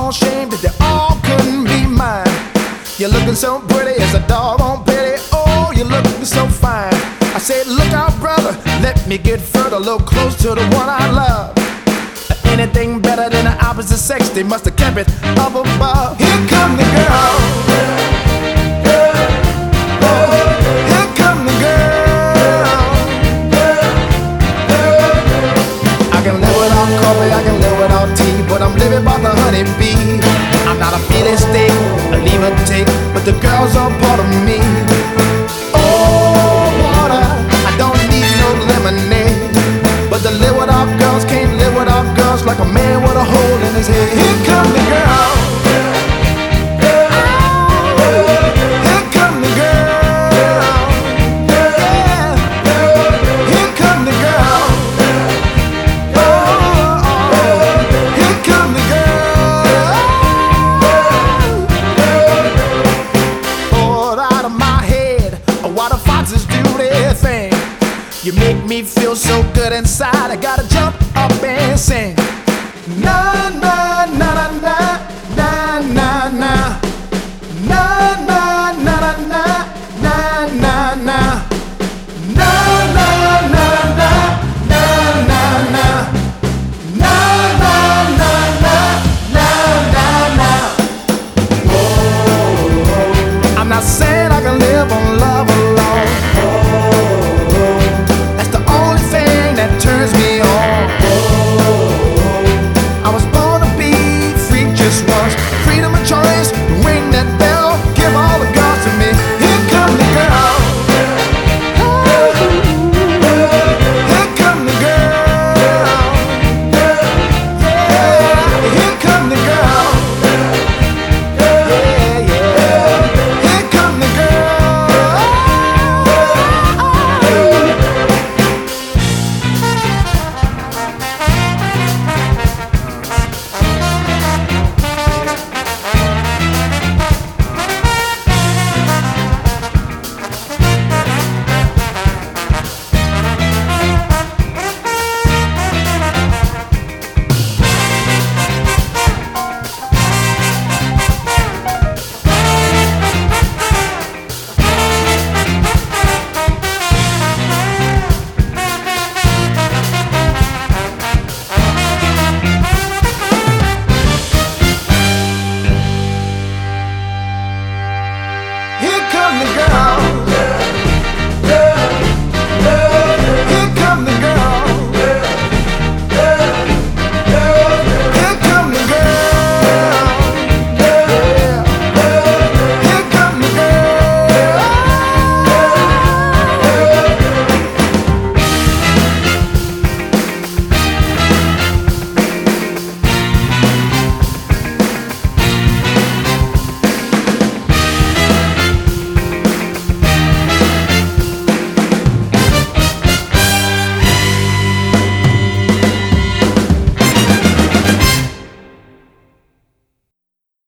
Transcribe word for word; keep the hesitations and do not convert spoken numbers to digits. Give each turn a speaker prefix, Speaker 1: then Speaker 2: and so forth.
Speaker 1: doggone shame that they all couldn't be mine. You're looking so pretty, it's a doggone pity. Oh, you're looking so fine. I said, look out, brother, let me get further, a little close to the one I love. Anything better than the opposite sex, they must have kept it up above. Here come the girl. Here come the girl. I can live without coffee, I can live without tea, but I'm living by the honeybee. I'm not a feeling state, a leave or take, but the girl's a part of me.